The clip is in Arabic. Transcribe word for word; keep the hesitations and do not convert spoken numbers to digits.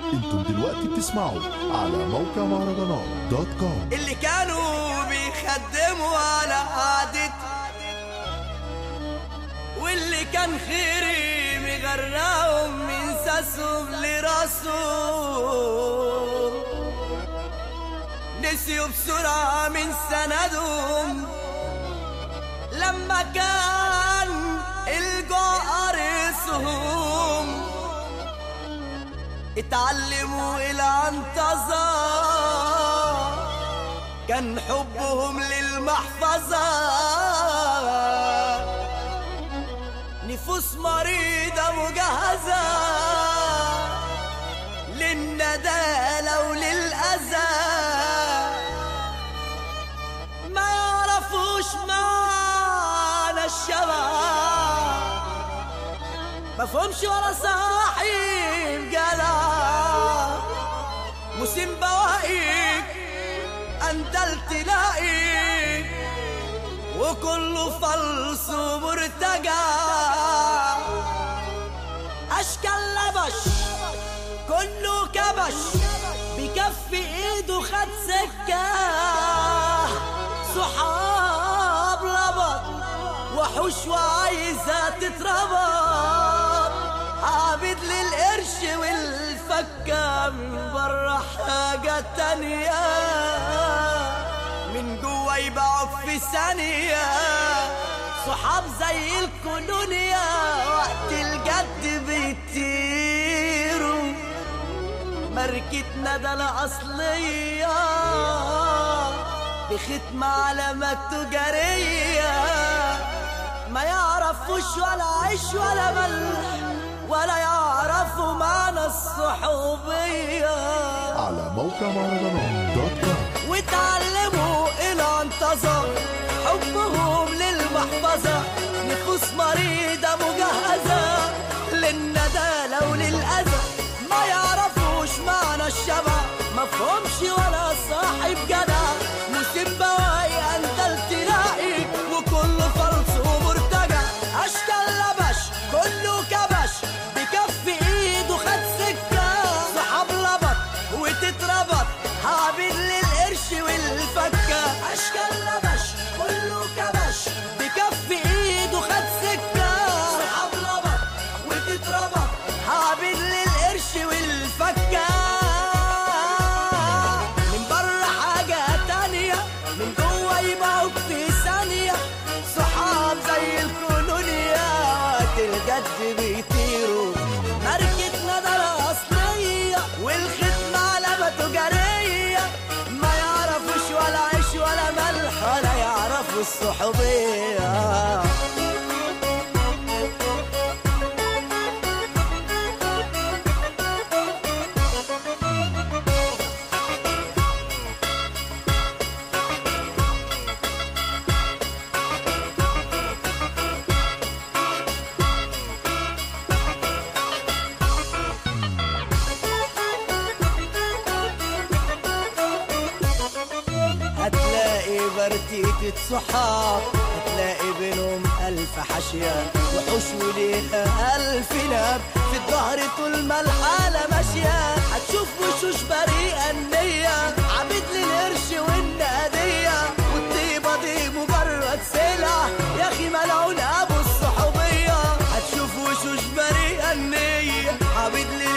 انتم دلوقتي بتسمعوا على موقع مهرجانات دوت كوم. اللي كانوا بيخدموا على عادتي واللي كان خيري مغرقهم من ساسهم لراسهم، نسيوا بسرعة من سندهم لما كان الجوع قارسهم. اتعلموا العنطزة، كان حبهم للمحفظة. نفوس مريضة مجهزة للندالة وللأذى، ما يعرفوش معنى الشبع، مفهومش ولا صاحب جدع. موسم بواقيك أندل تلاقيك وكله فلس ومرتجع. أشكال لبش كله كبش، بكف ايده خد سكة. صحاب لبط وحوش وعايزة تتربط، عابد للقرش والفكة من برا حاجة تانية، من جوا يبيعوك في ثانية. صحاب زي الكولونيا وقت الجد بيطيروا، ماركتنا ده الأصلية بختم علامات تجارية. ما يعرفوش ولا عيش ولا ملح، ولا يعرفوا معنى الصحوبية. على موقع مهرجانات دوت كوم. واتعلموا العنطزة، حبهم للمحفظة. نفوس مريضة مجهزة للندالة وللأذى، ما يعرفوش معنى الشبع، مفهومش ولا صاحب جدع. موسم بواقي أندل تلاقيك وكله فلس ومرتجع. أشكال لبش كله كبش، بكف إيده خد سكة. صحاب لبط وتتربط، عابد للقرش والفكة. أشكال لبش كله كبش، بكف إيده خد سكة. صحاب لبط وتتربط، عابد للقرش والفكة. من بره حاجة تانية، من جوا يبيعوك في ثانية. صحاب زي الكولونيا وقت الجد بيطيروا، ماركتنا ده الأصلية والختم علامة تجارية. ما يعرفوش ولا عيش ولا ملح، ولا يعرفوا الصحوبية. هتلاقي برتيتة صحاب، هتلاقي بينهم ألف حاشية وحوش وليها ألف ناب. في الظهر طول ما الحالة ماشية هتشوف وشوش بريئة النية، عبيد للقرش والنقدية. والطيبة دي مجرد سلع، يا أخي ملعون أبو الصحوبية. هتشوف وشوش بريئة النية، عبيد